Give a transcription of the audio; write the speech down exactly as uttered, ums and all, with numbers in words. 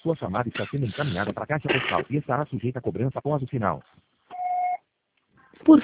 Sua chamada está sendo encaminhada para a caixa postal e estará sujeita a cobrança após o sinal.